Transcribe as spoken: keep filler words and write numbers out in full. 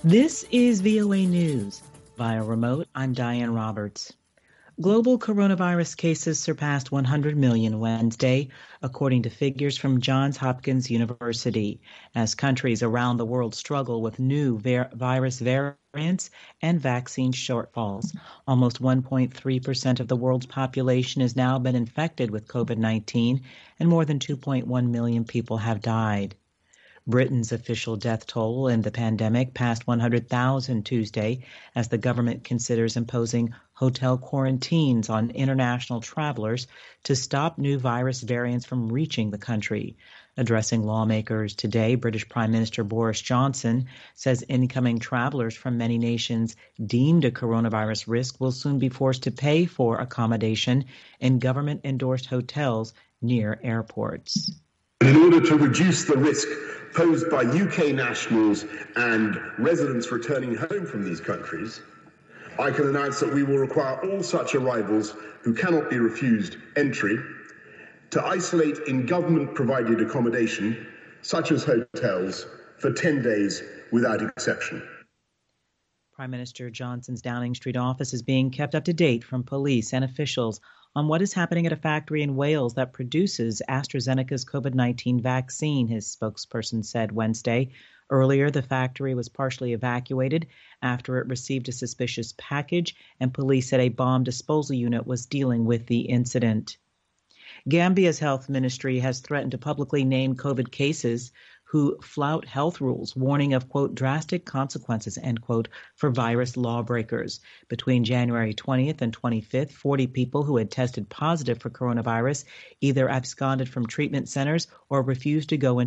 This is V O A News. Via remote, I'm Diane Roberts. Global coronavirus cases surpassed one hundred million Wednesday, according to figures from Johns Hopkins University, as countries around the world struggle with new ver- virus variants and vaccine shortfalls. Almost one point three percent of the world's population has now been infected with COVID nineteen, and more than two point one million people have died. Britain's official death toll in the pandemic passed one hundred thousand Tuesday as the government considers imposing hotel quarantines on international travelers to stop new virus variants from reaching the country. Addressing lawmakers today, British Prime Minister Boris Johnson says incoming travelers from many nations deemed a coronavirus risk will soon be forced to pay for accommodation in government-endorsed hotels near airports. In order to reduce the risk posed by U K nationals and residents returning home from these countries, I can announce that we will require all such arrivals who cannot be refused entry to isolate in government-provided accommodation, such as hotels, for ten days without exception. Prime Minister Johnson's Downing Street office is being kept up to date from police and officials on what is happening at a factory in Wales that produces AstraZeneca's COVID nineteen vaccine, his spokesperson said Wednesday. Earlier, the factory was partially evacuated after it received a suspicious package, and police said a bomb disposal unit was dealing with the incident. Gambia's health ministry has threatened to publicly name COVID cases who flout health rules, warning of, quote, drastic consequences, end quote, for virus lawbreakers. Between January twentieth and twenty-fifth, forty people who had tested positive for coronavirus either absconded from treatment centers or refused to go into